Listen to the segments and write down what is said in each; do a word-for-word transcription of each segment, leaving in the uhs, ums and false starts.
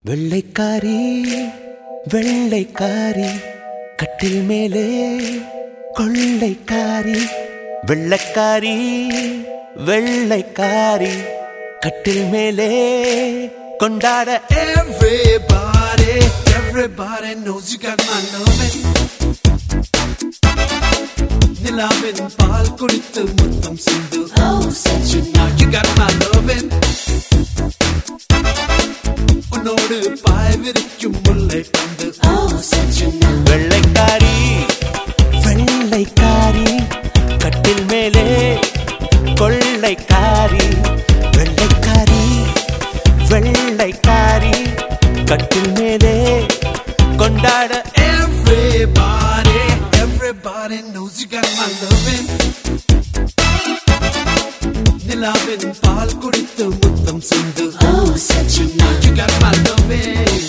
வெள்ளைக்காரி வெள்ளைக்காரி கட்டில் மேலே கொள்ளைக்காரி வெள்ளைக்காரி வெள்ளைக்காரி கட்டில் மேலே கொண்டாட Everybody, everybody knows you got my loving. நிலாவின் பால் குடித்து முத்தம் சிந்து. Oh, such a Now you got my loving. உன்னோடு பாய் விரிக்கும் முல்லை பந்து. Oh, such a வெள்ளைக்காரி வெள்ளைக்காரி கட்டில் மேலே கொள்ளைக்காரி வெள்ளைக்காரி வெள்ளைக்காரி கட்டில் மேலே கொண்டாட Everybody, everybody knows you got my loving. நிலாவின் பால் குடித்து முத்தம் சிந்து. Oh, such a Now you got my loving.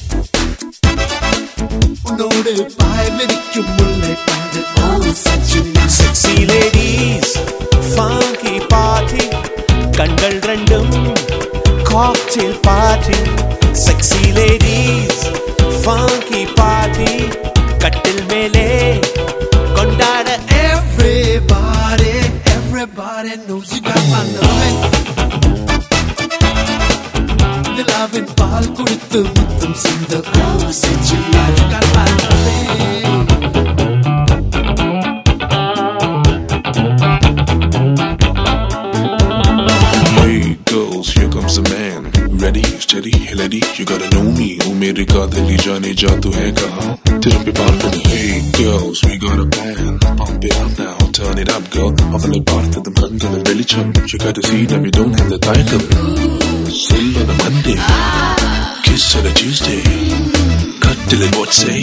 உன்னோடு பாய் விரிக்கும் முல்லை பந்து. Oh, such a sexy ladies funky party கண்கள் ரெண்டும் cocktail party sexy ladies funky party கட்டில் மேலே கொண்டாட Everybody, everybody knows you got my loving. நிலாவின் பால் குடித்து முத்தம் சிந்து. Oh, such a Now you got my loving. Hey girls, here comes the man. Ready, steady, lady, you gotta know me. Oh मेरे कातिल जाने जा तू है कहाँ? तेरे पे बाल बनी. Hey girls, we got a plan. Pump it up now, turn it up, girl. അവളെ പാർത്തതും കണ്ണുകൾ വെളിച്ചം. You gotta see that we don't have the title. Sleep on a Monday, kiss on a Tuesday. Cut till it what say?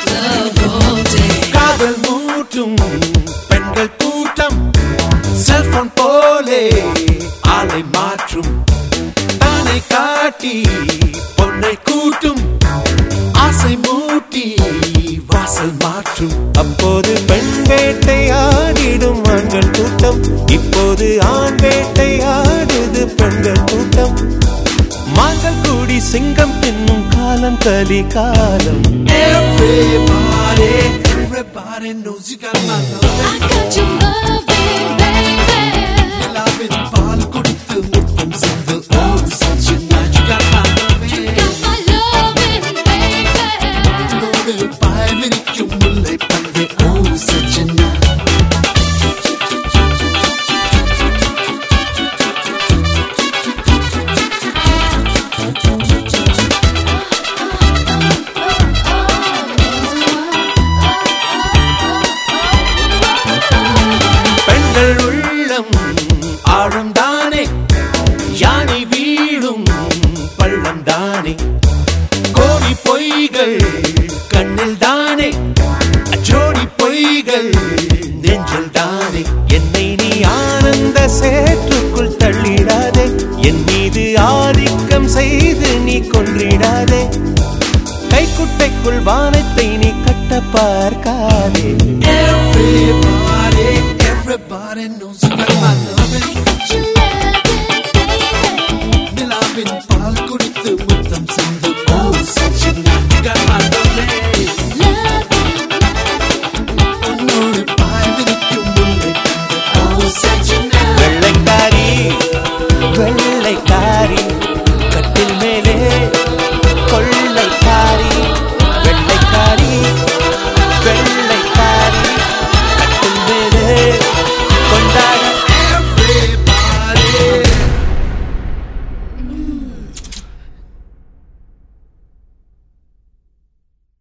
காதல் மூட்டும் பெண்கள் கூட்டம் cellphone போலே ஆளை மாற்றும் தானை காட்டி பொன்னை கூட்டும் ஆசை மூட்டி வாசல் மாற்றும் அப்போது பெண் வேட்டை ஆடிடும் ஆண்கள் கூட்டம் இப்போது ஆண் வேட்டை ஆடுது பெண்கள் கூட்டம் மாங்கள் கூடி சிங்கம் தின்னும் காலம் கலி காலம் Everybody, everybody knows you got my loving. I got your loving, baby. நிலாவின் பால் குடித்து முத்தம் சிந்து. Oh, such a Now you got my loving. got my loving, baby. உன்னோடு பாய் விரிக்கும் முல்லை பந்து. Oh, such a பெண்கள் உள்ளம் ஆழம் தானே யானை வீழும் பள்ளம் தானே கோடி பொய்கள் கண்ணில் தானே ஜோடி பொய்கள் நெஞ்சில் தானே என்னை நீ ஆனந்த சேற்றுக்குள் தள்ளிடாதே என் மீது ஆதிக்கம் செய்து நீ கொன்றிடாதே கைக்குட்டைக்குள் வானத்தை நீ கட்ட பார்க்காதே Everybody, everybody knows you got my loving. your loving, baby. நிலாவின்